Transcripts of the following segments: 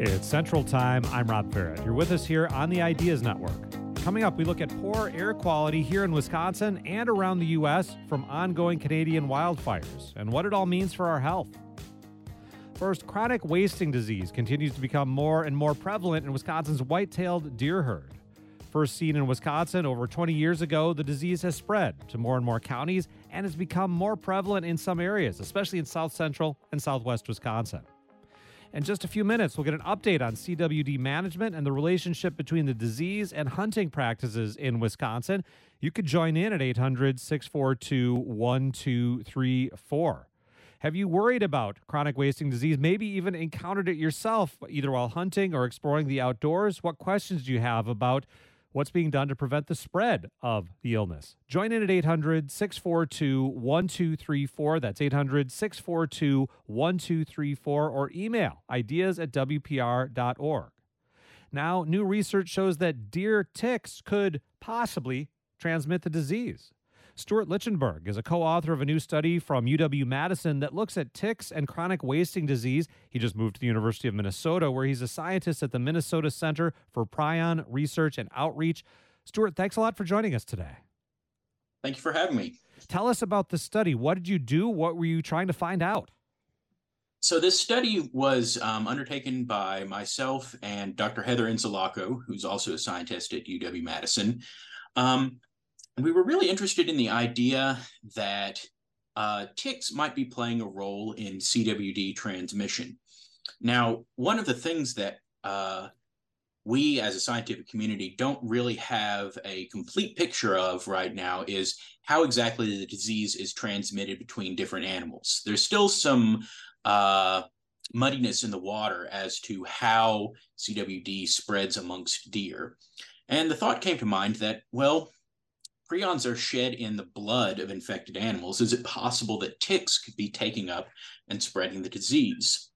It's Central Time. I'm Rob Farrett. You're with us here on the Ideas Network. Coming up, we look at poor air quality here in Wisconsin and around the U.S. from ongoing Canadian wildfires and what it all means for our health. First, chronic wasting disease continues to become more and more prevalent in Wisconsin's white-tailed deer herd. First seen in Wisconsin over 20 years ago, the disease has spread to more and more counties and has become more prevalent in some areas, especially in south central and southwest Wisconsin. In just a few minutes, we'll get an update on CWD management and the relationship between the disease and hunting practices in Wisconsin. You could join in at 800-642-1234. Have you worried about chronic wasting disease, maybe even encountered it yourself, either while hunting or exploring the outdoors? What questions do you have about what's being done to prevent the spread of the illness? Join in at 800-642-1234. That's 800-642-1234, or email ideas@wpr.org. Now, new research shows that deer ticks could possibly transmit the disease. Stuart Lichtenberg is a co-author of a new study from UW-Madison that looks at ticks and chronic wasting disease. He just moved to the University of Minnesota, where he's a scientist at the Minnesota Center for Prion Research and Outreach. Stuart, thanks a lot for joining us today. Thank you for having me. Tell us about the study. What did you do? What were you trying to find out? So this study was undertaken by myself and Dr. Heather Inzalaco, who's also a scientist at UW-Madison. And we were really interested in the idea that ticks might be playing a role in CWD transmission. Now, one of the things that we as a scientific community don't really have a complete picture of right now is how exactly the disease is transmitted between different animals. There's still some muddiness in the water as to how CWD spreads amongst deer. And the thought came to mind that, well, prions are shed in the blood of infected animals. Is it possible that ticks could be taking up and spreading the disease?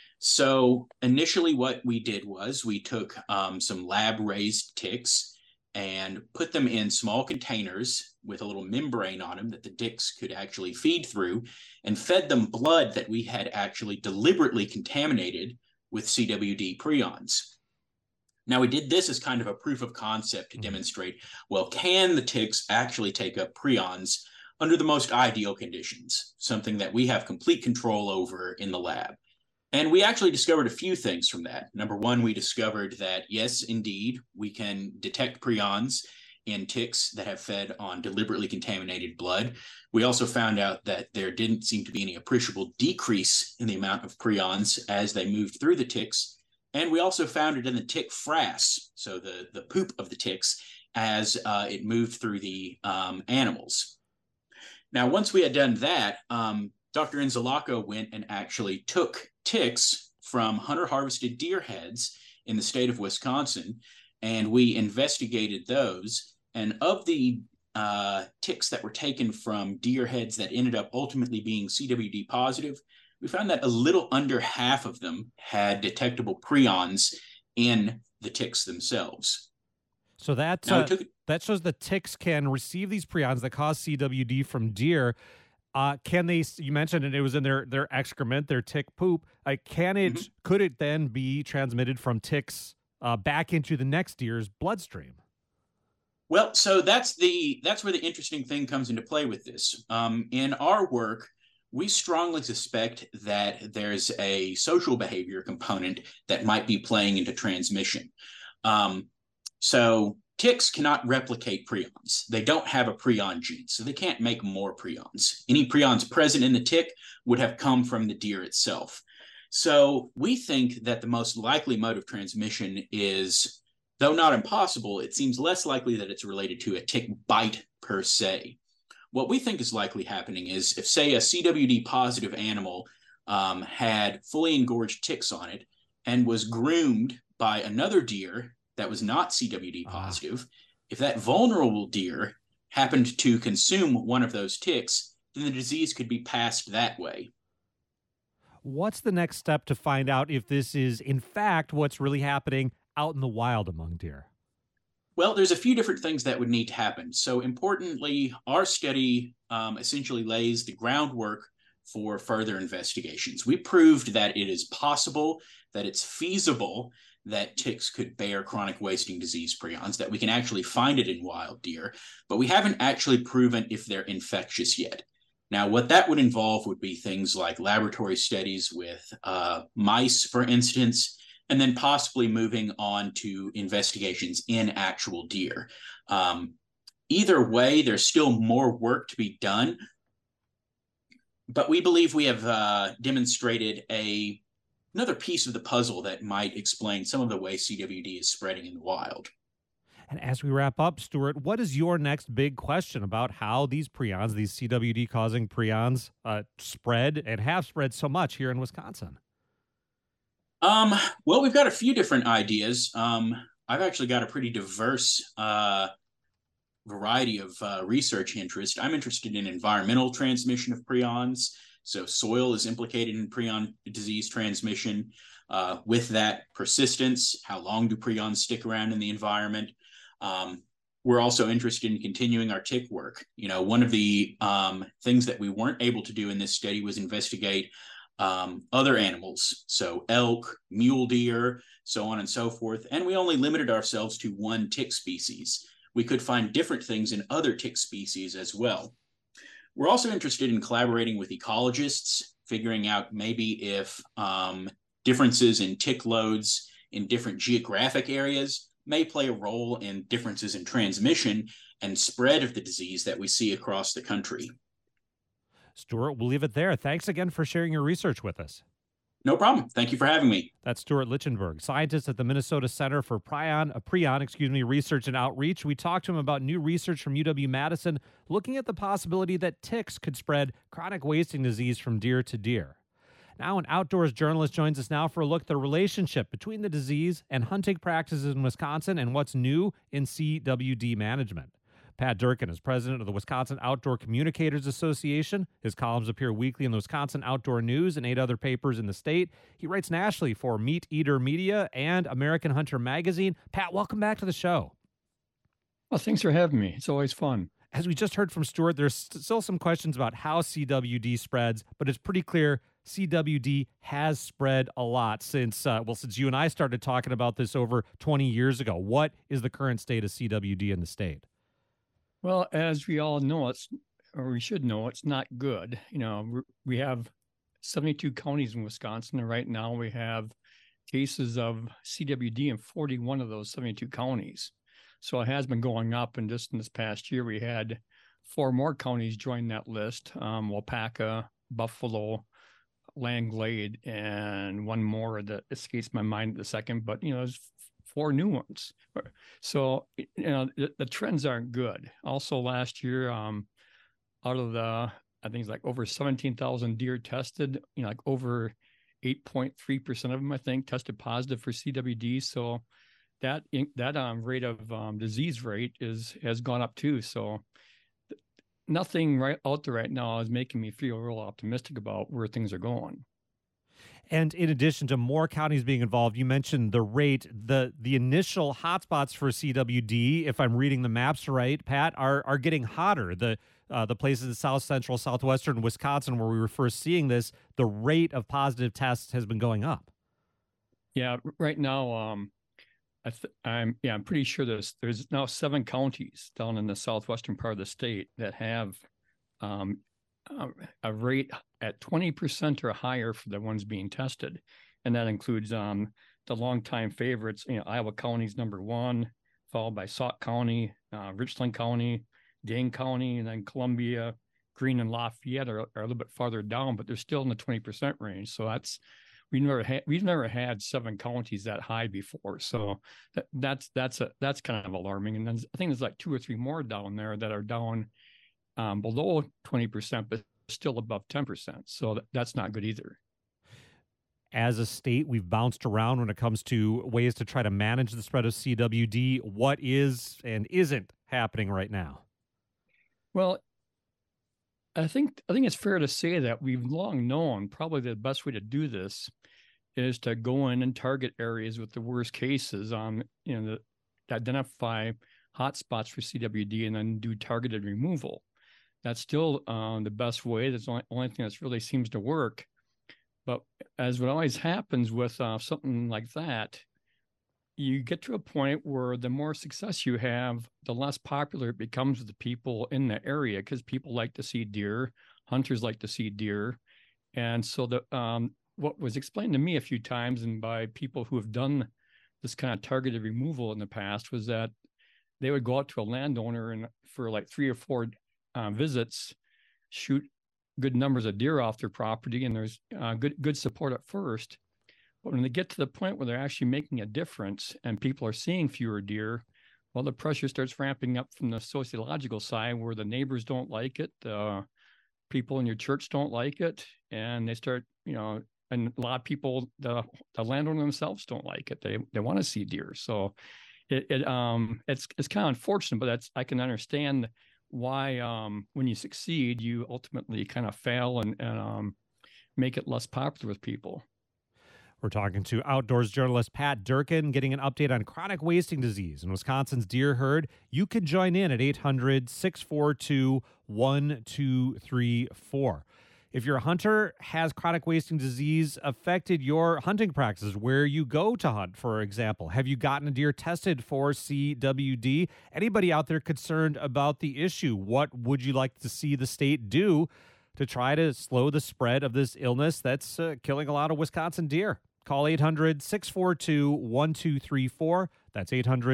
So initially what we did was we took some lab-raised ticks and put them in small containers with a little membrane on them that the ticks could actually feed through, and fed them blood that we had actually deliberately contaminated with CWD prions. Now, we did this as kind of a proof of concept to demonstrate, well, can the ticks actually take up prions under the most ideal conditions, something that we have complete control over in the lab? And we actually discovered a few things from that. Number one, we discovered that, yes, indeed, we can detect prions in ticks that have fed on deliberately contaminated blood. We also found out that there didn't seem to be any appreciable decrease in the amount of prions as they moved through the ticks. And we also found it in the tick frass, so the poop of the ticks, as it moved through the animals. Now, once we had done that, Dr. Inzalaco went and actually took ticks from hunter-harvested deer heads in the state of Wisconsin, and we investigated those. And of the ticks that were taken from deer heads that ended up ultimately being CWD positive, we found that a little under half of them had detectable prions in the ticks themselves. So that shows that ticks can receive these prions that cause CWD from deer. Can they? You mentioned it was in their excrement, their tick poop. Could it then be transmitted from ticks back into the next deer's bloodstream? Well, so that's where the interesting thing comes into play with this. In our work, we strongly suspect that there's a social behavior component that might be playing into transmission. So ticks cannot replicate prions. They don't have a prion gene, so they can't make more prions. Any prions present in the tick would have come from the deer itself. So we think that the most likely mode of transmission is, though not impossible, it seems less likely that it's related to a tick bite per se. What we think is likely happening is if, say, a CWD positive animal had fully engorged ticks on it and was groomed by another deer that was not CWD positive, if that vulnerable deer happened to consume one of those ticks, then the disease could be passed that way. What's the next step to find out if this is, in fact, what's really happening out in the wild among deer? Well, there's a few different things that would need to happen. So importantly, our study essentially lays the groundwork for further investigations. We proved that it is possible, that it's feasible that ticks could bear chronic wasting disease prions, that we can actually find it in wild deer, but we haven't actually proven if they're infectious yet. Now, what that would involve would be things like laboratory studies with mice, for instance, and then possibly moving on to investigations in actual deer. Either way, there's still more work to be done, but we believe we have demonstrated another piece of the puzzle that might explain some of the way CWD is spreading in the wild. And as we wrap up, Stuart, what is your next big question about how these prions, these CWD-causing prions, spread and have spread so much here in Wisconsin? Well, we've got a few different ideas. I've actually got a pretty diverse variety of research interest. I'm interested in environmental transmission of prions. So soil is implicated in prion disease transmission. With that persistence, how long do prions stick around in the environment? We're also interested in continuing our tick work. You know, one of the things that we weren't able to do in this study was investigate other animals, so elk, mule deer, so on and so forth. And we only limited ourselves to one tick species. We could find different things in other tick species as well. We're also interested in collaborating with ecologists, figuring out maybe if differences in tick loads in different geographic areas may play a role in differences in transmission and spread of the disease that we see across the country. Stuart, we'll leave it there. Thanks again for sharing your research with us. No problem. Thank you for having me. That's Stuart Lichtenberg, scientist at the Minnesota Center for Prion Research and Outreach. We talked to him about new research from UW-Madison looking at the possibility that ticks could spread chronic wasting disease from deer to deer. Now, an outdoors journalist joins us now for a look at the relationship between the disease and hunting practices in Wisconsin and what's new in CWD management. Pat Durkin is president of the Wisconsin Outdoor Communicators Association. His columns appear weekly in the Wisconsin Outdoor News and 8 other papers in the state. He writes nationally for Meat Eater Media and American Hunter Magazine. Pat, welcome back to the show. Well, thanks for having me. It's always fun. As we just heard from Stuart, there's still some questions about how CWD spreads, but it's pretty clear CWD has spread a lot since you and I started talking about this over 20 years ago. What is the current state of CWD in the state? Well, as we all know, we should know, it's not good. You know, we have 72 counties in Wisconsin, and right now we have cases of CWD in 41 of those 72 counties. So it has been going up, and just in this past year, we had 4 more counties join that list: Waupaca, Buffalo, Langlade, and one more that escapes my mind at the second. But there's 4 new ones. So the trends aren't good. Also, last year, out of the, I think it's like over 17,000 deer tested, like over 8.3% of them, I think, tested positive for CWD. So that rate of disease rate has gone up too. So nothing right out there right now is making me feel real optimistic about where things are going. And in addition to more counties being involved, you mentioned the rate, the initial hotspots for CWD, if I'm reading the maps right, Pat, are getting hotter. The places in south central, southwestern Wisconsin where we were first seeing this, the rate of positive tests has been going up. Yeah, right now, I'm pretty sure there's now 7 counties down in the southwestern part of the state that have a rate at 20% or higher for the ones being tested. And that includes the longtime favorites. Iowa County's number 1, followed by Sauk County, Richland County, Dane County, and then Columbia, Greene, and Lafayette are a little bit farther down, but they're still in the 20% range. So we've never had 7 counties that high before. So that's kind of alarming. And then I think there's like 2 or 3 more down there that are down below 20%, but still above 10%. So that's not good either. As a state, we've bounced around when it comes to ways to try to manage the spread of CWD. What is and isn't happening right now? Well, I think it's fair to say that we've long known probably the best way to do this is to go in and target areas with the worst cases to identify hotspots for CWD and then do targeted removal. that's still the best way. That's the only thing that's really seems to work. But as what always happens with something like that, you get to a point where the more success you have, the less popular it becomes with the people in the area, because people like to see deer, hunters like to see deer. And so what was explained to me a few times and by people who have done this kind of targeted removal in the past was that they would go out to a landowner and for like 3 or 4 visits, shoot good numbers of deer off their property, and there's good support at first. But when they get to the point where they're actually making a difference and people are seeing fewer deer, well, the pressure starts ramping up from the sociological side where the neighbors don't like it, people in your church don't like it, and they start, and a lot of people, the landowner themselves don't like it. They want to see deer. So it's kind of unfortunate, but I can understand why when you succeed, you ultimately kind of fail and make it less popular with people. We're talking to outdoors journalist Pat Durkin, getting an update on chronic wasting disease in Wisconsin's deer herd. You can join in at 800-642-1234. If your hunter has chronic wasting disease affected your hunting practices, where you go to hunt, for example, have you gotten a deer tested for CWD? Anybody out there concerned about the issue? What would you like to see the state do to try to slow the spread of this illness that's killing a lot of Wisconsin deer? Call 800-642-1234. That's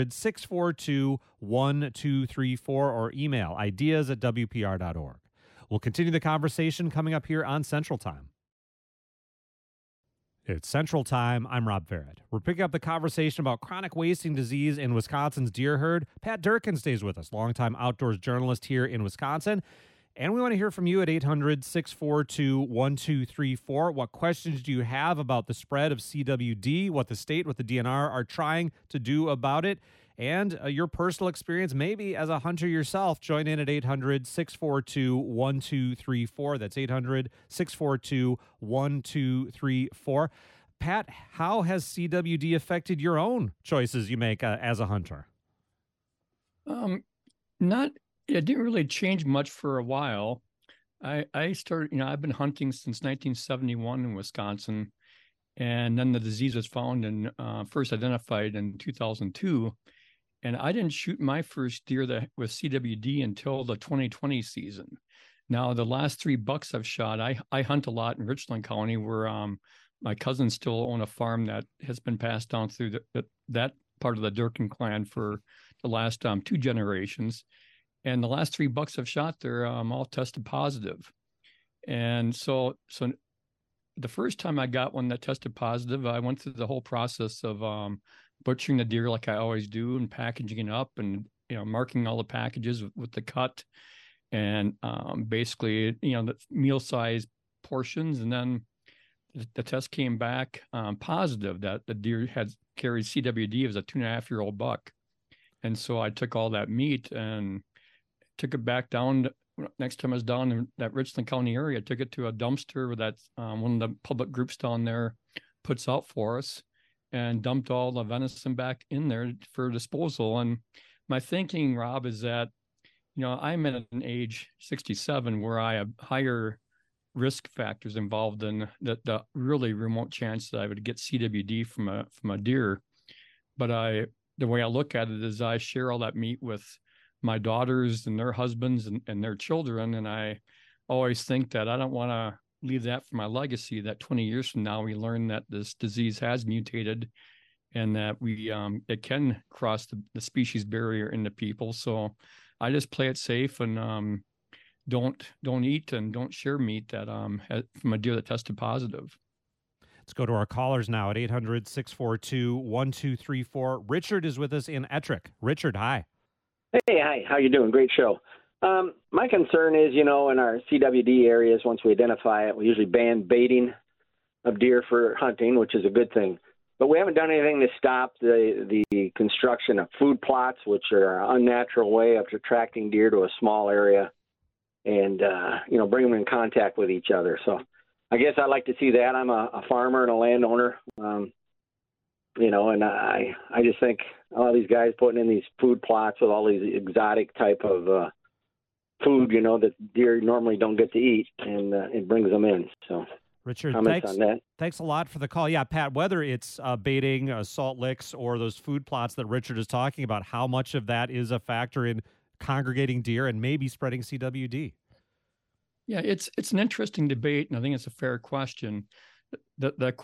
800-642-1234, or email ideas@wpr.org. We'll continue the conversation coming up here on Central Time. It's Central Time. I'm Rob Barrett. We're picking up the conversation about chronic wasting disease in Wisconsin's deer herd. Pat Durkin stays with us, longtime outdoors journalist here in Wisconsin. And we want to hear from you at 800-642-1234. What questions do you have about the spread of CWD, what the state, what the DNR are trying to do about it, and your personal experience maybe as a hunter yourself? Join in at 800-642-1234. That's 800-642-1234. Pat, how has CWD affected your own choices you make as a hunter? It didn't really change much for a while. I started, I've been hunting since 1971 in Wisconsin, and then the disease was found and first identified in 2002. And I didn't shoot my first deer with CWD until the 2020 season. Now, the last 3 bucks I've shot, I hunt a lot in Richland County, where my cousins still own a farm that has been passed down through that part of the Durkin clan for the last 2 generations. And the last 3 bucks I've shot there, all tested positive. And so the first time I got one that tested positive, I went through the whole process of butchering the deer like I always do, and packaging it up, and marking all the packages with the cut, and basically the meal size portions. And then the test came back positive that the deer had carried CWD as a 2.5-year-old buck. And so I took all that meat and took it back down. Next time I was down in that Richland County area, I took it to a dumpster that one of the public groups down there puts out for us, and dumped all the venison back in there for disposal. And my thinking, Rob, is that, I'm at an age 67 where I have higher risk factors involved in the really remote chance that I would get CWD from a deer. But the way I look at it is I share all that meat with my daughters and their husbands and their children. And I always think that I don't want to leave that for my legacy, that 20 years from now, we learn that this disease has mutated and that it can cross the species barrier into people. So I just play it safe and don't eat and don't share meat that from a deer that tested positive. Let's go to our callers now at 800-642-1234. Richard is with us in Ettrick. Richard, hi. Hey, hi. How you doing? Great show. My concern is, in our CWD areas, once we identify it, we usually ban baiting of deer for hunting, which is a good thing. But we haven't done anything to stop the construction of food plots, which are an unnatural way of attracting deer to a small area and, bring them in contact with each other. So I guess I'd like to see that. I'm a farmer and a landowner, and I just think all these guys putting in these food plots with all these exotic type of food, that deer normally don't get to eat, and it brings them in. So, Richard, comments on that? Thanks a lot for the call. Yeah, Pat, whether it's baiting, salt licks, or those food plots that Richard is talking about, how much of that is a factor in congregating deer and maybe spreading CWD? Yeah, it's an interesting debate, and I think it's a fair question. The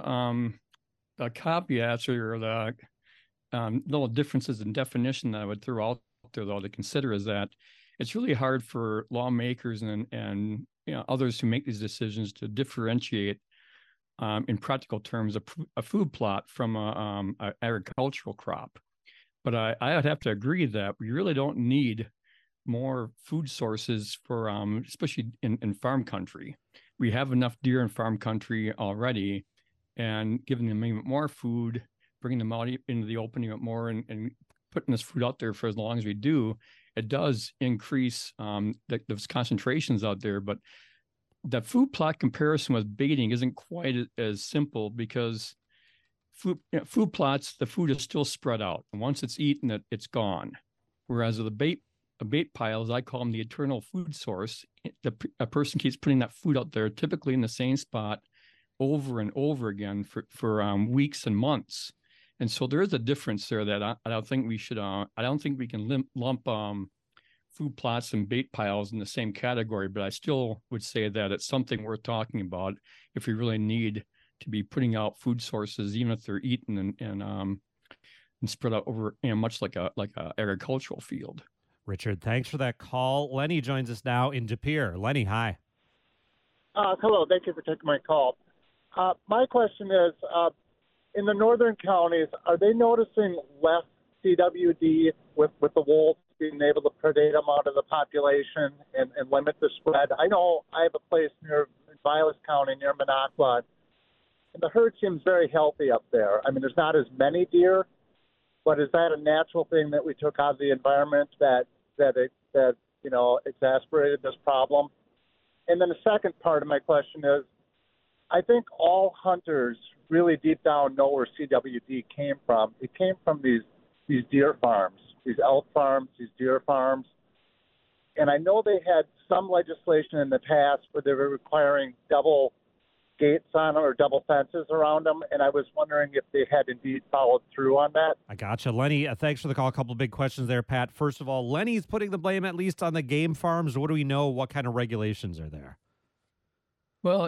caveats or the little differences in definition that I would throw out there, though, to consider is that it's really hard for lawmakers and others who make these decisions to differentiate in practical terms a food plot from a agricultural crop. But I would have to agree that we really don't need more food sources for especially in farm country. We have enough deer in farm country already, and giving them even more food, bringing them out into the open even more, and putting this food out there for as long as we do, it does increase those concentrations out there. But the food plot comparison with baiting isn't quite as simple, because food plots, the food is still spread out, and once it's eaten, it's gone. Whereas with a bait pile, as I call them, the eternal food source, a person keeps putting that food out there, typically in the same spot over and over again for weeks and months. And so there is a difference there that I don't think we should. I don't think we can lump food plots and bait piles in the same category. But I still would say that it's something worth talking about if we really need to be putting out food sources, even if they're eaten and spread out over, much like a agricultural field. Richard, thanks for that call. Lenny joins us now in De Pere. Lenny, hi. Hello, thank you for taking my call. My question is, in the northern counties, are they noticing less CWD with the wolves being able to predate them out of the population and limit the spread? I know I have a place near Vilas County, near Minocqua, and the herd seems very healthy up there. I mean, there's not as many deer, but is that a natural thing that we took out of the environment that exacerbated this problem? And then the second part of my question is, I think all hunters really deep down know where CWD came from. It came from these deer farms, these elk farms, these deer farms. And I know they had some legislation in the past where they were requiring double gates on them or double fences around them, and I was wondering if they had indeed followed through on that. I gotcha. Lenny, thanks for the call. A couple of big questions there, Pat. First of all, Lenny's putting the blame at least on the game farms. What do we know? What kind of regulations are there? Well,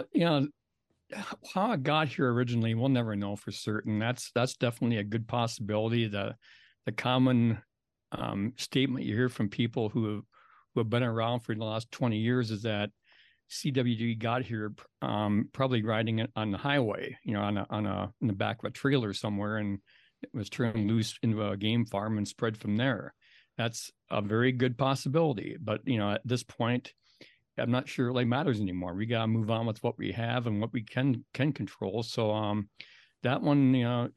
how it got here originally, we'll never know for certain. That's definitely a good possibility. The common statement you hear from people who have been around for the last 20 years is that CWD got here probably riding it on the highway, in the back of a trailer somewhere, and it was turned loose into a game farm and spread from there. That's a very good possibility. But, at this point, I'm not sure it really matters anymore. We got to move on with what we have and what we can control. So that one,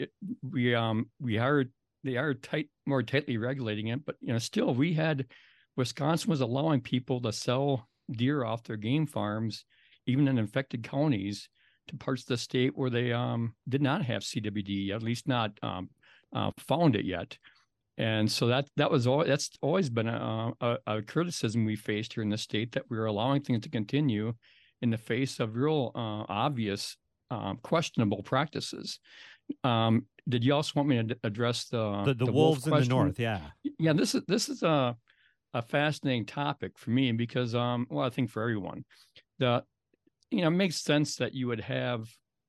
they are more tightly regulating it. But, still Wisconsin was allowing people to sell deer off their game farms, even in infected counties, to parts of the state where they did not have CWD, at least not found it yet. And so that's always been a criticism we faced here in the state, that we were allowing things to continue in the face of real obvious questionable practices. Did you also want me to address the wolves in the north? Yeah, this is a fascinating topic for me because, I think for everyone, it makes sense that you would have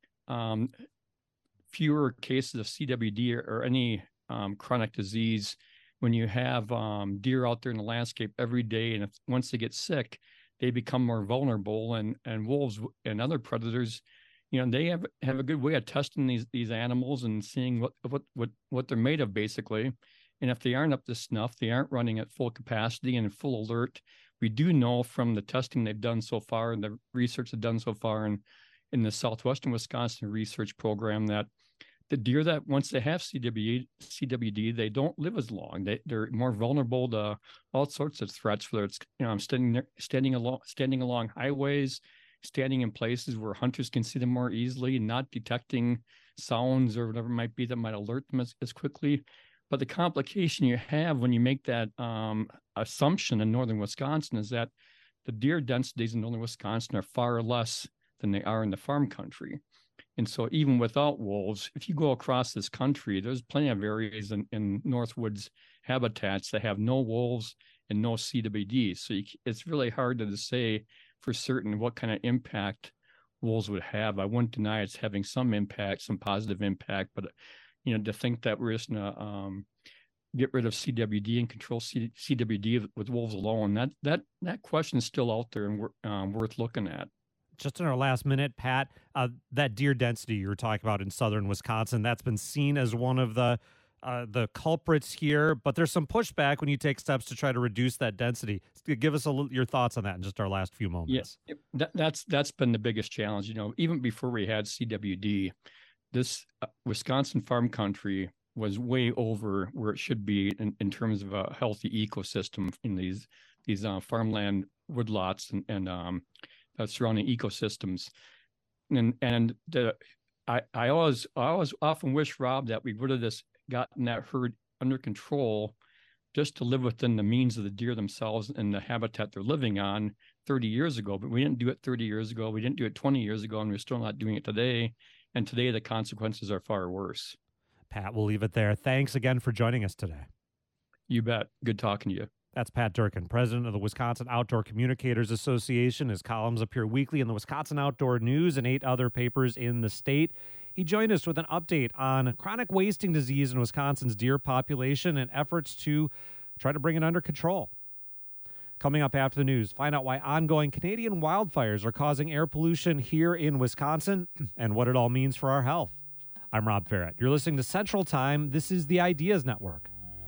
fewer cases of CWD or any chronic disease when you have deer out there in the landscape every day, and once they get sick, they become more vulnerable. And wolves and other predators, they have a good way of testing these animals and seeing what they're made of, basically. And if they aren't up to snuff, they aren't running at full capacity and full alert. We do know from the testing they've done so far and the research they've done so far in the Southwestern Wisconsin research program that the deer that once they have CWD, they don't live as long. They're more vulnerable to all sorts of threats, whether it's standing along highways, standing in places where hunters can see them more easily, not detecting sounds or whatever it might be that might alert them as quickly. But the complication you have when you make that assumption in northern Wisconsin is that the deer densities in northern Wisconsin are far less than they are in the farm country. And so even without wolves, if you go across this country, there's plenty of areas in Northwoods habitats that have no wolves and no CWD. So it's really hard to say for certain what kind of impact wolves would have. I wouldn't deny it's having some impact, some positive impact, but to think that we're just gonna get rid of CWD and control CWD with wolves alone, that question is still out there and worth looking at. Just in our last minute, Pat, that deer density you were talking about in southern Wisconsin, that's been seen as one of the culprits here, but there's some pushback when you take steps to try to reduce that density. Give us your thoughts on that in just our last few moments. Yes, that's been the biggest challenge. Even before we had CWD, this Wisconsin farm country was way over where it should be in terms of a healthy ecosystem in these farmland woodlots and surrounding ecosystems. I always often wish, Rob, that we would have just gotten that herd under control just to live within the means of the deer themselves and the habitat they're living on 30 years ago. But we didn't do it 30 years ago. We didn't do it 20 years ago, and we're still not doing it today. And today the consequences are far worse. Pat, we'll leave it there. Thanks again for joining us today. You bet. Good talking to you. That's Pat Durkin, president of the Wisconsin Outdoor Communicators Association. His columns appear weekly in the Wisconsin Outdoor News and 8 other papers in the state. He joined us with an update on chronic wasting disease in Wisconsin's deer population and efforts to try to bring it under control. Coming up after the news, find out why ongoing Canadian wildfires are causing air pollution here in Wisconsin and what it all means for our health. I'm Rob Ferret. You're listening to Central Time. This is the Ideas Network.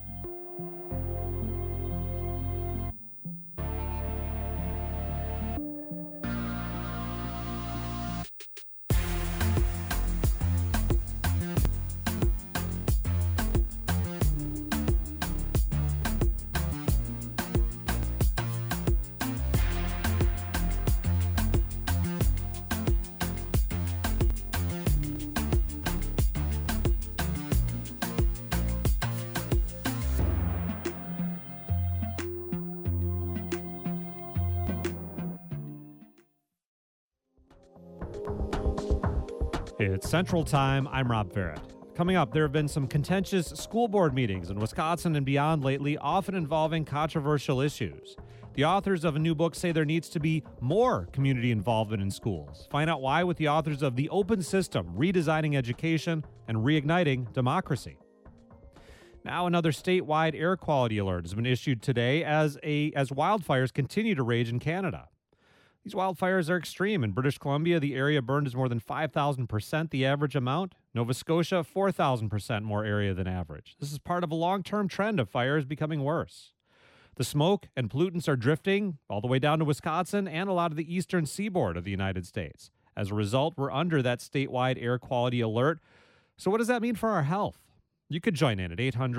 It's Central Time. I'm Rob Ferret. Coming up, there have been some contentious school board meetings in Wisconsin and beyond lately, often involving controversial issues. The authors of a new book say there needs to be more community involvement in schools. Find out why with the authors of The Open System, Redesigning Education and Reigniting Democracy. Now another statewide air quality alert has been issued today as wildfires continue to rage in Canada. These wildfires are extreme. In British Columbia, the area burned is more than 5,000% the average amount. Nova Scotia, 4,000% more area than average. This is part of a long-term trend of fires becoming worse. The smoke and pollutants are drifting all the way down to Wisconsin and a lot of the eastern seaboard of the United States. As a result, we're under that statewide air quality alert. So what does that mean for our health? You could join in at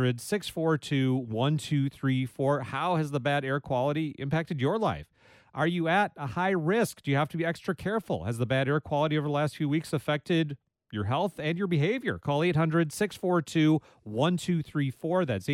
800-642-1234. How has the bad air quality impacted your life? Are you at a high risk? Do you have to be extra careful? Has the bad air quality over the last few weeks affected your health and your behavior? Call 800-642-1234. That's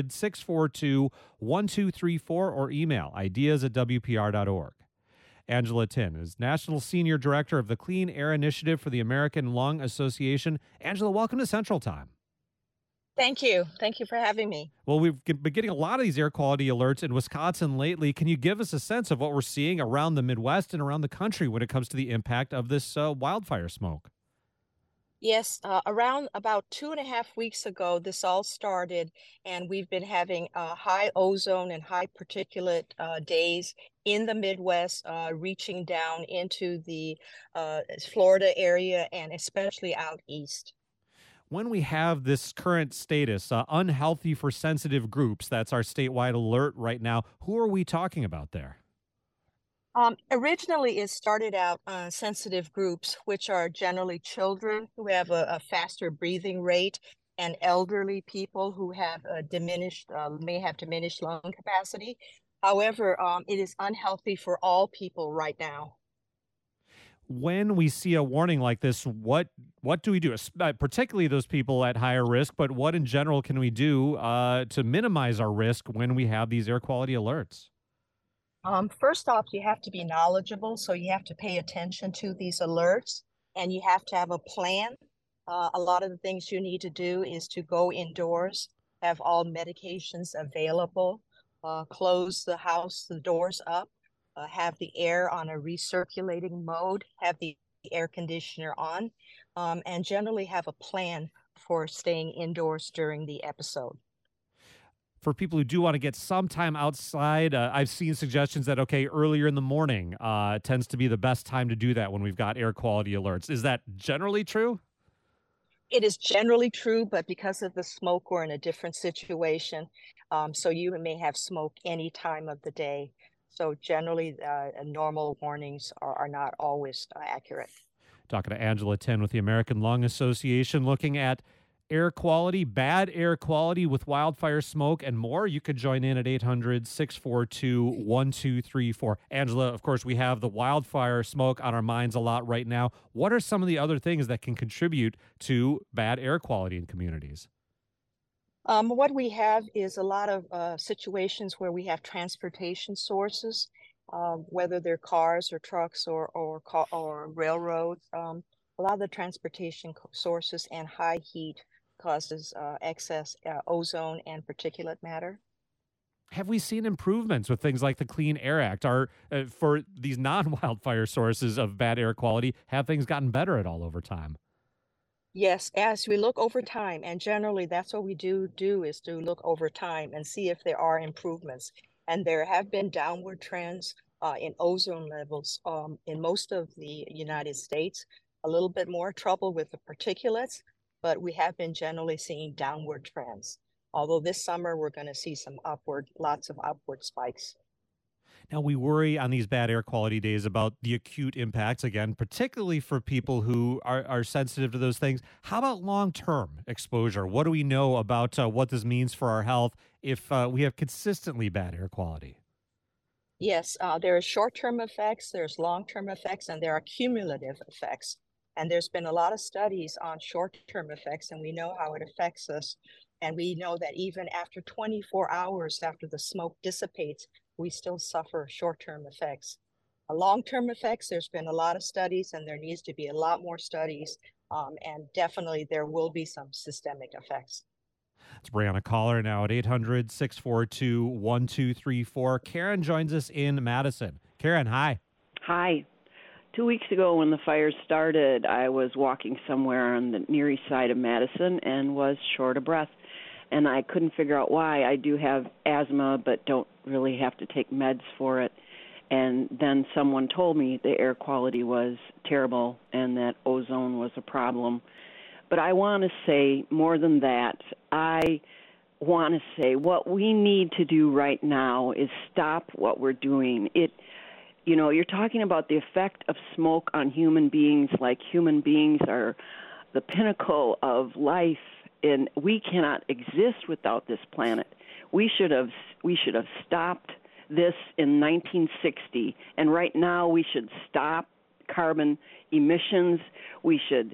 800-642-1234 or email ideas@wpr.org. Angela Tin is National Senior Director of the Clean Air Initiative for the American Lung Association. Angela, welcome to Central Time. Thank you. Thank you for having me. Well, we've been getting a lot of these air quality alerts in Wisconsin lately. Can you give us a sense of what we're seeing around the Midwest and around the country when it comes to the impact of this wildfire smoke? Yes, around about 2.5 weeks ago, this all started, and we've been having high ozone and high particulate days in the Midwest, reaching down into the Florida area and especially out east. When we have this current status, unhealthy for sensitive groups, that's our statewide alert right now, who are we talking about there? Originally, it started out sensitive groups, which are generally children who have a faster breathing rate and elderly people who have may have diminished lung capacity. However, it is unhealthy for all people right now. when we see a warning like this, what do we do? Particularly those people at higher risk, but what in general can we do to minimize our risk when we have these air quality alerts? First off, you have to be knowledgeable, so you have to pay attention to these alerts, and you have to have a plan. A lot of the things you need to do is to go indoors, have all medications available, close the house, the doors up, have the air on a recirculating mode, have the air conditioner on, and generally have a plan for staying indoors during the episode. For people who do want to get some time outside, I've seen suggestions that, earlier in the morning tends to be the best time to do that when we've got air quality alerts. Is that generally true? It is generally true, but because of the smoke, we're in a different situation. So you may have smoke any time of the day. So generally, normal warnings are not always accurate. Talking to Angela Tin with the American Lung Association, looking at air quality, bad air quality with wildfire smoke, and more. You could join in at 800-642-1234. Angela, of course, we have the wildfire smoke on our minds a lot right now. What are some of the other things that can contribute to bad air quality in communities? What we have is a lot of situations where we have transportation sources, whether they're cars or trucks or railroads. A lot of the transportation sources and high heat causes excess ozone and particulate matter. Have we seen improvements with things like the Clean Air Act? For these non-wildfire sources of bad air quality, have things gotten better at all over time? Yes, as we look over time, and generally that's what we do is to look over time and see if there are improvements. And there have been downward trends in ozone levels in most of the United States. A little bit more trouble with the particulates, but we have been generally seeing downward trends. Although this summer we're going to see lots of upward spikes. Now, we worry on these bad air quality days about the acute impacts, again, particularly for people who are sensitive to those things. How about long-term exposure? What do we know about what this means for our health if we have consistently bad air quality? Yes, there are short-term effects, there's long-term effects, and there are cumulative effects. And there's been a lot of studies on short-term effects, and we know how it affects us. And we know that even after 24 hours after the smoke dissipates, we still suffer short-term effects. Long-term effects, there's been a lot of studies, and there needs to be a lot more studies. And definitely there will be some systemic effects. Let's bring on a caller now at 800-642-1234. Karen joins us in Madison. Karen, hi. Hi. 2 weeks ago when the fire started, I was walking somewhere on the near east side of Madison and was short of breath. And I couldn't figure out why. I do have asthma, but don't really have to take meds for it. And then someone told me the air quality was terrible and that ozone was a problem. But I want to say more than that. I want to say what we need to do right now is stop what we're doing. You're talking about the effect of smoke on human beings, like human beings are the pinnacle of life, and we cannot exist without this planet. We should have stopped this in 1960, and right now we should stop carbon emissions. We should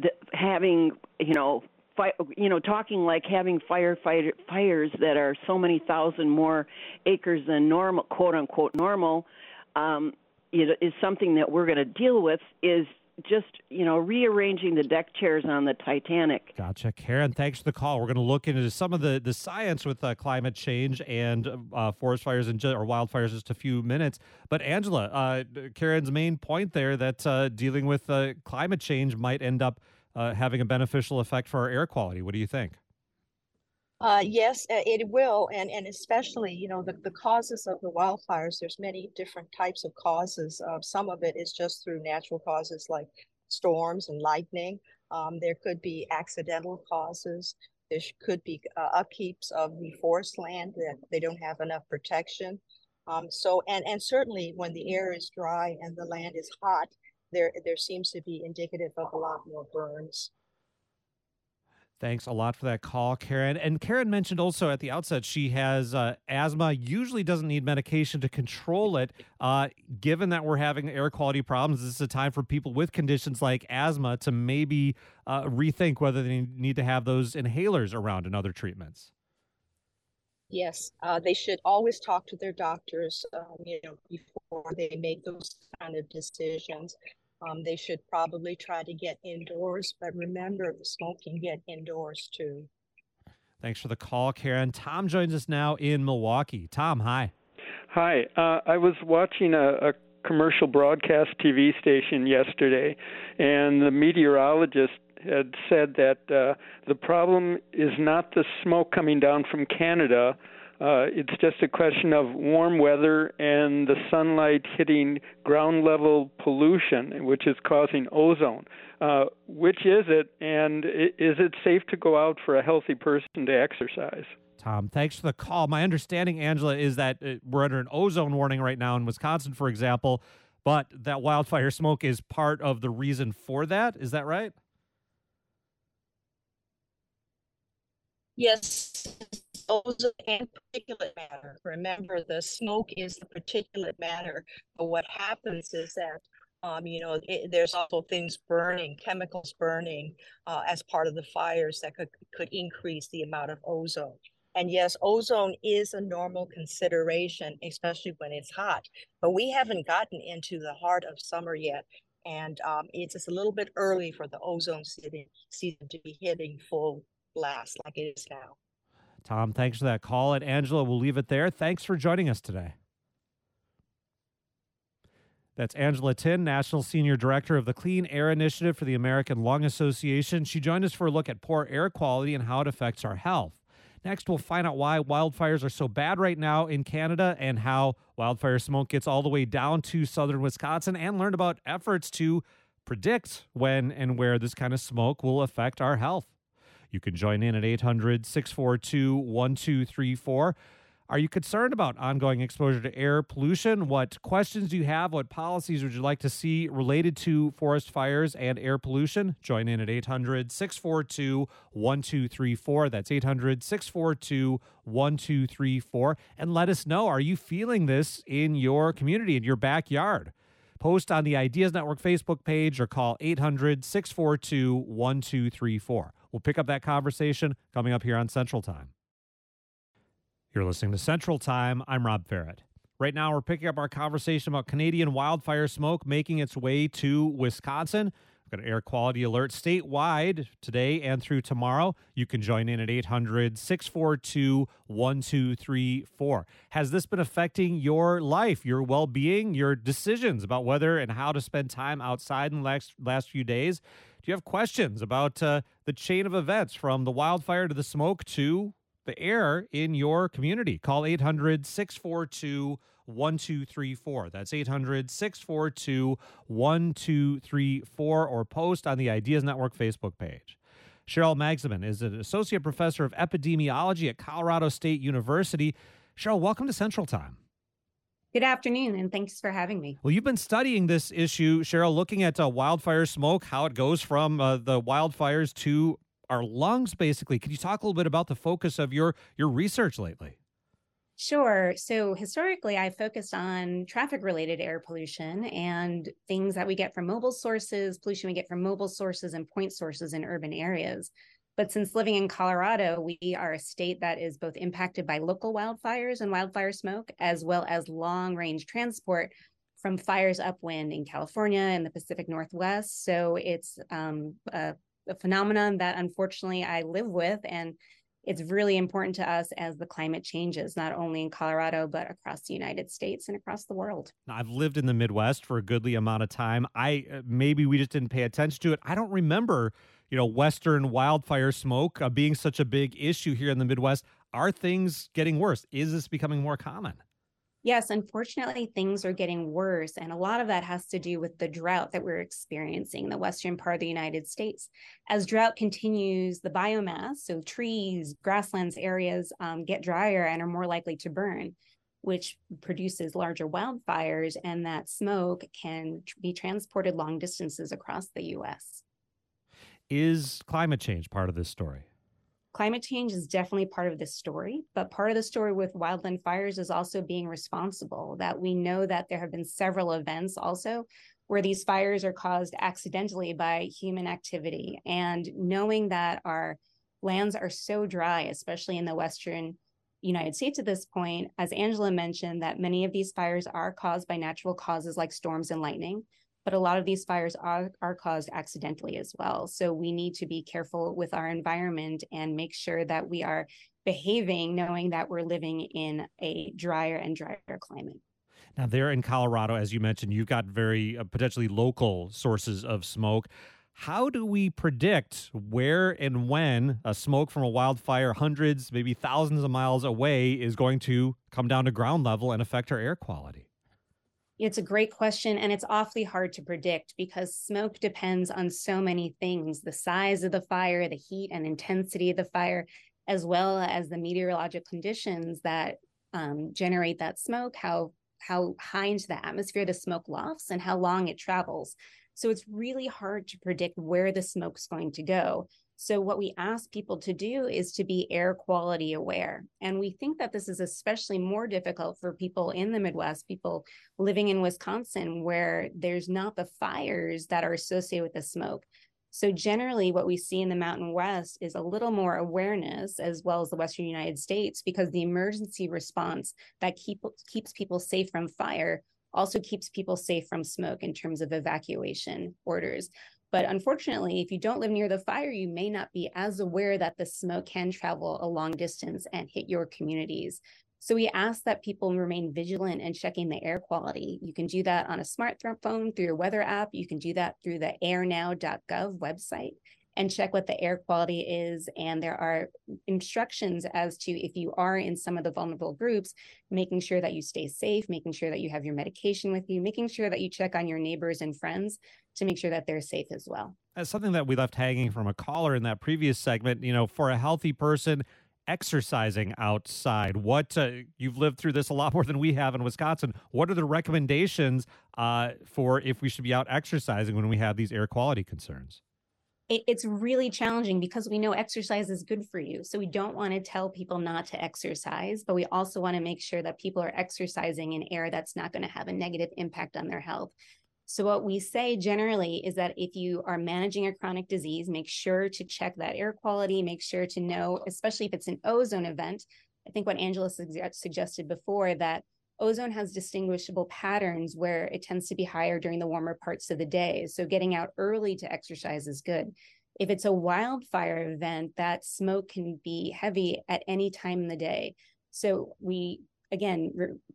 talking like having fires that are so many thousand more acres than normal, quote unquote normal, is something that we're going to deal with. Is just, rearranging the deck chairs on the Titanic. Gotcha. Karen, thanks for the call. We're going to look into some of the science with climate change and forest fires or wildfires in just a few minutes. But Angela, Karen's main point there that dealing with climate change might end up having a beneficial effect for our air quality. What do you think? Yes, it will. And especially, the causes of the wildfires, there's many different types of causes. Some of it is just through natural causes like storms and lightning. There could be accidental causes. There could be upkeeps of the forest land that they don't have enough protection. And certainly when the air is dry and the land is hot, there seems to be indicative of a lot more burns. Thanks a lot for that call, Karen. And Karen mentioned also at the outset she has asthma, usually doesn't need medication to control it. Given that we're having air quality problems, this is a time for people with conditions like asthma to maybe rethink whether they need to have those inhalers around in other treatments. Yes, they should always talk to their doctors, before they make those kind of decisions. They should probably try to get indoors, but remember, the smoke can get indoors too. Thanks for the call, Karen. Tom joins us now in Milwaukee. Tom, hi. Hi. I was watching a commercial broadcast TV station yesterday, and the meteorologist had said that the problem is not the smoke coming down from Canada. It's just a question of warm weather and the sunlight hitting ground level pollution, which is causing ozone. Which is it, and is it safe to go out for a healthy person to exercise? Tom, thanks for the call. My understanding, Angela, is that we're under an ozone warning right now in Wisconsin, for example, but that wildfire smoke is part of the reason for that. Is that right? Yes, ozone and particulate matter. Remember, the smoke is the particulate matter. But what happens is that, there's also things burning, chemicals burning as part of the fires that could increase the amount of ozone. And yes, ozone is a normal consideration, especially when it's hot. But we haven't gotten into the heart of summer yet. And it's just a little bit early for the ozone season to be hitting full blast like it is now. Tom, thanks for that call. And Angela, we'll leave it there. Thanks for joining us today. That's Angela Tin, National Senior Director of the Clean Air Initiative for the American Lung Association. She joined us for a look at poor air quality and how it affects our health. Next, we'll find out why wildfires are so bad right now in Canada and how wildfire smoke gets all the way down to southern Wisconsin, and learn about efforts to predict when and where this kind of smoke will affect our health. You can join in at 800-642-1234. Are you concerned about ongoing exposure to air pollution? What questions do you have? What policies would you like to see related to forest fires and air pollution? Join in at 800-642-1234. That's 800-642-1234. And let us know, are you feeling this in your community, in your backyard? Post on the Ideas Network Facebook page or call 800-642-1234. We'll pick up that conversation coming up here on Central Time. You're listening to Central Time. I'm Rob Ferret. Right now, we're picking up our conversation about Canadian wildfire smoke making its way to Wisconsin. We've got an air quality alert statewide today and through tomorrow. You can join in at 800-642-1234. Has this been affecting your life, your well-being, your decisions about whether and how to spend time outside in the last few days? Do you have questions about the chain of events from the wildfire to the smoke to the air in your community? Call 800-642-1234. That's 800-642-1234, or post on the Ideas Network Facebook page. Cheryl Magsamen is an associate professor of epidemiology at Colorado State University. Cheryl, welcome to Central Time. Good afternoon, and thanks for having me. Well, you've been studying this issue, Cheryl, looking at wildfire smoke, how it goes from the wildfires to our lungs, basically. Could you talk a little bit about the focus of your research lately? Sure. So historically, I focused on traffic-related air pollution and things that we get from mobile sources, pollution we get from mobile sources and point sources in urban areas. But since living in Colorado, we are a state that is both impacted by local wildfires and wildfire smoke, as well as long-range transport from fires upwind in California and the Pacific Northwest. So it's a phenomenon that unfortunately I live with, and it's really important to us as the climate changes, not only in Colorado, but across the United States and across the world. Now, I've lived in the Midwest for a goodly amount of time. Maybe we just didn't pay attention to it. I don't remember, Western wildfire smoke being such a big issue here in the Midwest. Are things getting worse? Is this becoming more common? Yes, unfortunately, things are getting worse. And a lot of that has to do with the drought that we're experiencing in the western part of the United States. As drought continues, the biomass, so trees, grasslands areas, get drier and are more likely to burn, which produces larger wildfires, and that smoke can be transported long distances across the U.S. Is climate change part of this story? climate change is definitely part of this story, but part of the story with wildland fires is also being responsible, that we know that there have been several events also where these fires are caused accidentally by human activity. And knowing that our lands are so dry, especially in the Western United States at this point, as Angela mentioned, that many of these fires are caused by natural causes like storms and lightning, but a lot of these fires are caused accidentally as well. So we need to be careful with our environment and make sure that we are behaving knowing that we're living in a drier and drier climate. Now, there in Colorado, as you mentioned, you've got very potentially local sources of smoke. How do we predict where and when a smoke from a wildfire hundreds, maybe thousands of miles away is going to come down to ground level and affect our air quality? It's a great question, and it's awfully hard to predict because smoke depends on so many things: the size of the fire, the heat and intensity of the fire, as well as the meteorological conditions that generate that smoke, how high into the atmosphere the smoke lofts, and how long it travels. So it's really hard to predict where the smoke's going to go. So what we ask people to do is to be air quality aware. And we think that this is especially more difficult for people in the Midwest, people living in Wisconsin, where there's not the fires that are associated with the smoke. So generally what we see in the Mountain West is a little more awareness, as well as the Western United States, because the emergency response that keeps people safe from fire also keeps people safe from smoke in terms of evacuation orders. But unfortunately, if you don't live near the fire, you may not be as aware that the smoke can travel a long distance and hit your communities. So we ask that people remain vigilant and checking the air quality. You can do that on a smartphone through your weather app. You can do that through the airnow.gov website and check what the air quality is. And there are instructions as to, if you are in some of the vulnerable groups, making sure that you stay safe, making sure that you have your medication with you, making sure that you check on your neighbors and friends to make sure that they're safe as well. As something that we left hanging from a caller in that previous segment, for a healthy person, exercising outside, you've lived through this a lot more than we have in Wisconsin. What are the recommendations for if we should be out exercising when we have these air quality concerns? It's really challenging because we know exercise is good for you. So we don't want to tell people not to exercise, but we also want to make sure that people are exercising in air that's not going to have a negative impact on their health. So what we say generally is that if you are managing a chronic disease, make sure to check that air quality, make sure to know, especially if it's an ozone event. I think what Angela suggested before, that ozone has distinguishable patterns where it tends to be higher during the warmer parts of the day. So getting out early to exercise is good. If it's a wildfire event, that smoke can be heavy at any time in the day. So we, again,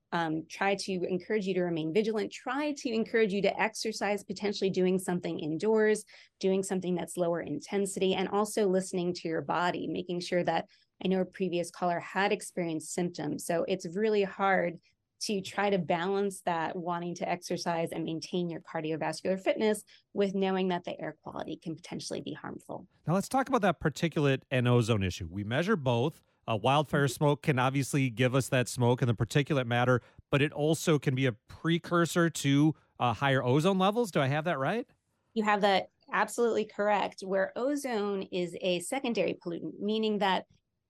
try to encourage you to remain vigilant, try to encourage you to exercise, potentially doing something indoors, doing something that's lower intensity, and also listening to your body, making sure that, I know a previous caller had experienced symptoms. So it's really hard to try to balance that wanting to exercise and maintain your cardiovascular fitness with knowing that the air quality can potentially be harmful. Now let's talk about that particulate and ozone issue. We measure both. Wildfire smoke can obviously give us that smoke and the particulate matter, but it also can be a precursor to higher ozone levels. Do I have that right? You have that absolutely correct, where ozone is a secondary pollutant, meaning that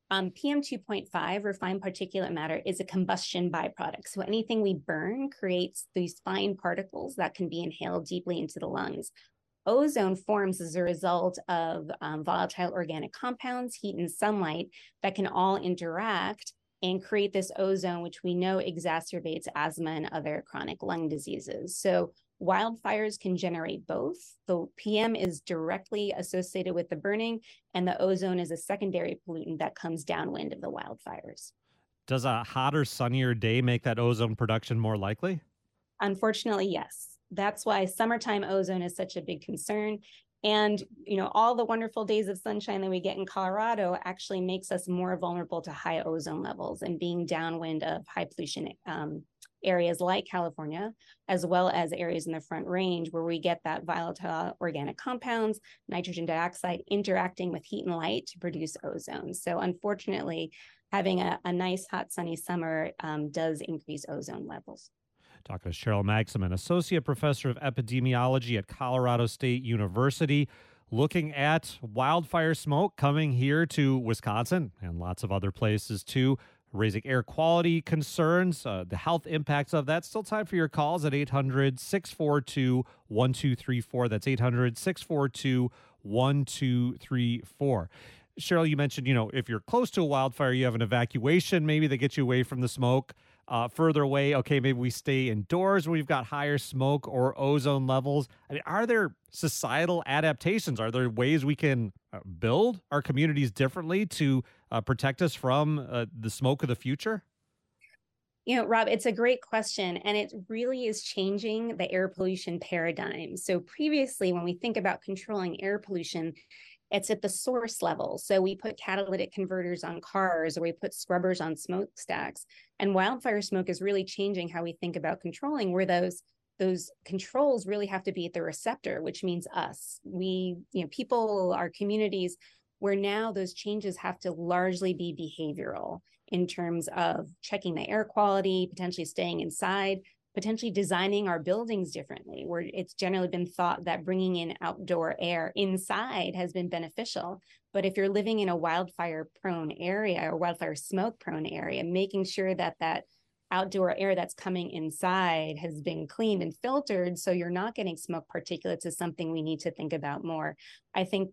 PM 2.5, refined particulate matter, is a combustion byproduct. So anything we burn creates these fine particles that can be inhaled deeply into the lungs. Ozone forms as a result of volatile organic compounds, heat and sunlight that can all interact and create this ozone, which we know exacerbates asthma and other chronic lung diseases. So wildfires can generate both. The PM is directly associated with the burning, and the ozone is a secondary pollutant that comes downwind of the wildfires. Does a hotter, sunnier day make that ozone production more likely? Unfortunately, yes. That's why summertime ozone is such a big concern. And, all the wonderful days of sunshine that we get in Colorado actually makes us more vulnerable to high ozone levels and being downwind of high pollution areas like California, as well as areas in the Front Range where we get that volatile organic compounds, nitrogen dioxide interacting with heat and light to produce ozone. So unfortunately, having a nice hot sunny summer does increase ozone levels. Talking to Cheryl Magsamen, Associate Professor of Epidemiology at Colorado State University. looking at wildfire smoke coming here to Wisconsin and lots of other places too, raising air quality concerns, the health impacts of that. Still time for your calls at 800-642-1234. That's 800-642-1234. Cheryl, you mentioned, if you're close to a wildfire, you have an evacuation maybe that gets you away from the smoke. Further away, okay, maybe we stay indoors when we've got higher smoke or ozone levels. I mean, are there societal adaptations? Are there ways we can build our communities differently to protect us from the smoke of the future? Rob, it's a great question, and it really is changing the air pollution paradigm. So previously, when we think about controlling air pollution, it's at the source level. So we put catalytic converters on cars, or we put scrubbers on smokestacks. And wildfire smoke is really changing how we think about controlling, where those controls really have to be at the receptor, which means us. We, people, our communities, where now those changes have to largely be behavioral in terms of checking the air quality, potentially staying inside, potentially designing our buildings differently, where it's generally been thought that bringing in outdoor air inside has been beneficial. But if you're living in a wildfire-prone area or wildfire smoke-prone area, making sure that that outdoor air that's coming inside has been cleaned and filtered so you're not getting smoke particulates is something we need to think about more. I think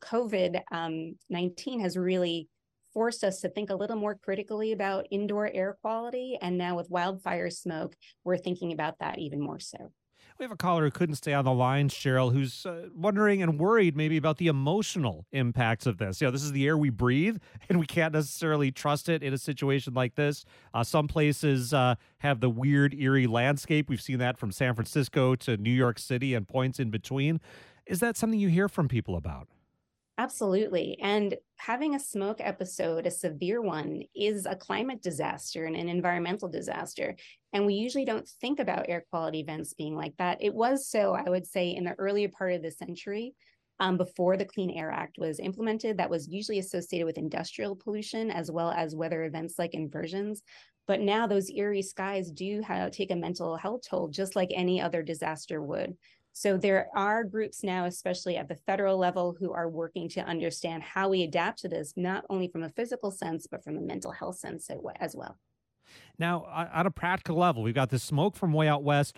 COVID-19 has really forced us to think a little more critically about indoor air quality. And now with wildfire smoke, we're thinking about that even more so. We have a caller who couldn't stay on the line, Cheryl, who's wondering and worried maybe about the emotional impacts of this. This is the air we breathe, and we can't necessarily trust it in a situation like this. Some places have the weird, eerie landscape. We've seen that from San Francisco to New York City and points in between. Is that something you hear from people about? Absolutely. And having a smoke episode, a severe one, is a climate disaster and an environmental disaster. And we usually don't think about air quality events being like that. It was so, I would say, in the earlier part of the century, before the Clean Air Act was implemented, that was usually associated with industrial pollution as well as weather events like inversions. But now those eerie skies do take a mental health toll, just like any other disaster would. So there are groups now, especially at the federal level, who are working to understand how we adapt to this, not only from a physical sense, but from a mental health sense as well. Now, on a practical level, we've got this smoke from way out west.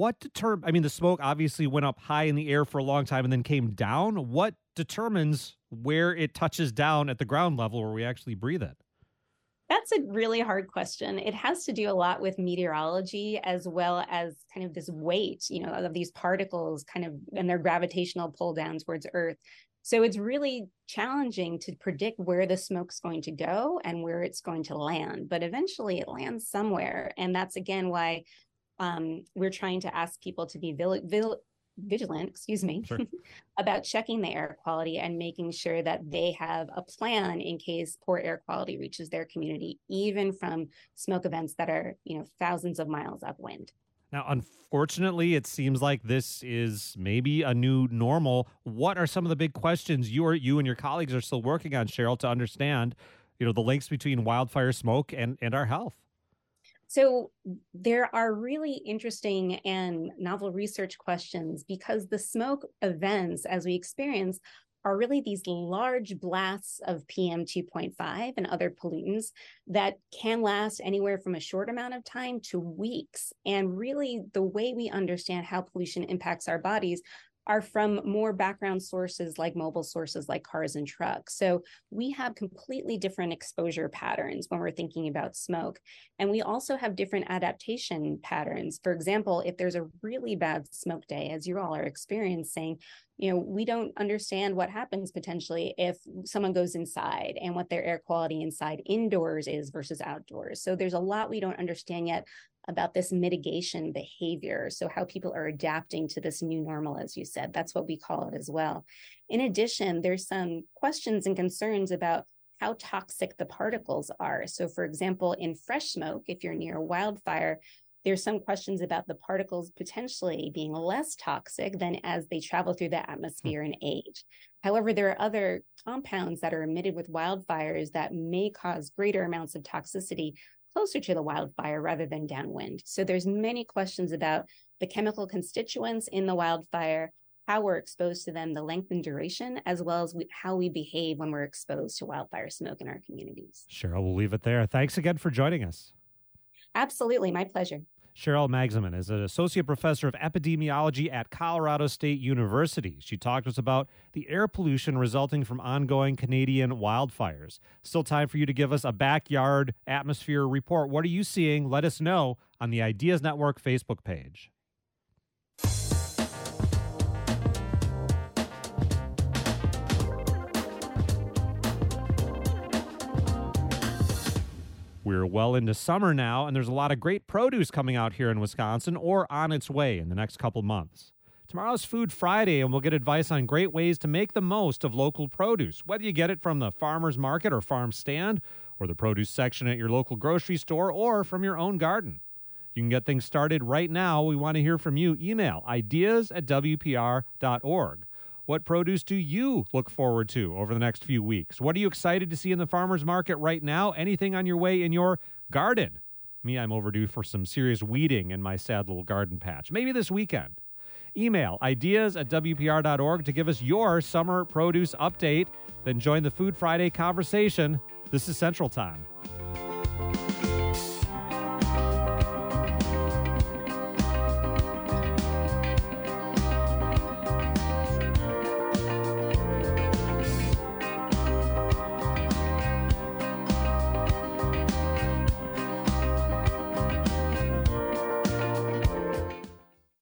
The smoke obviously went up high in the air for a long time and then came down. What determines where it touches down at the ground level where we actually breathe it? That's a really hard question. It has to do a lot with meteorology as well as kind of this weight, of these particles and their gravitational pull down towards Earth. So it's really challenging to predict where the smoke's going to go and where it's going to land. But eventually it lands somewhere. And that's, again, why we're trying to ask people to be vigilant, Sure. about checking the air quality and making sure that they have a plan in case poor air quality reaches their community, even from smoke events that are, thousands of miles upwind. Now, unfortunately, it seems like this is maybe a new normal. What are some of the big questions you and your colleagues are still working on, Cheryl, to understand, the links between wildfire smoke and our health? So there are really interesting and novel research questions because the smoke events, as we experience, are really these large blasts of PM 2.5 and other pollutants that can last anywhere from a short amount of time to weeks. And really, the way we understand how pollution impacts our bodies are from more background sources like mobile sources like cars and trucks. So we have completely different exposure patterns when we're thinking about smoke. And we also have different adaptation patterns. For example, if there's a really bad smoke day, as you all are experiencing, we don't understand what happens potentially if someone goes inside and what their air quality inside indoors is versus outdoors. So there's a lot we don't understand yet about this mitigation behavior. So how people are adapting to this new normal, as you said, that's what we call it as well. In addition, there's some questions and concerns about how toxic the particles are. So for example, in fresh smoke, if you're near a wildfire, there's some questions about the particles potentially being less toxic than as they travel through the atmosphere and age. However, there are other compounds that are emitted with wildfires that may cause greater amounts of toxicity closer to the wildfire rather than downwind. So there's many questions about the chemical constituents in the wildfire, how we're exposed to them, the length and duration, as well as how we behave when we're exposed to wildfire smoke in our communities. Cheryl, we'll leave it there. Thanks again for joining us. Absolutely. My pleasure. Cheryl Magsamen is an associate professor of epidemiology at Colorado State University. She talked to us about the air pollution resulting from ongoing Canadian wildfires. Still time for you to give us a backyard atmosphere report. What are you seeing? Let us know on the Ideas Network Facebook page. We're well into summer now, and there's a lot of great produce coming out here in Wisconsin or on its way in the next couple months. Tomorrow's Food Friday, and we'll get advice on great ways to make the most of local produce, whether you get it from the farmer's market or farm stand, or the produce section at your local grocery store, or from your own garden. You can get things started right now. We want to hear from you. Email ideas@wpr.org. What produce do you look forward to over the next few weeks? What are you excited to see in the farmer's market right now? Anything on your way in your garden? Me, I'm overdue for some serious weeding in my sad little garden patch. Maybe this weekend. Email ideas@wpr.org to give us your summer produce update. Then join the Food Friday conversation. This is Central Time.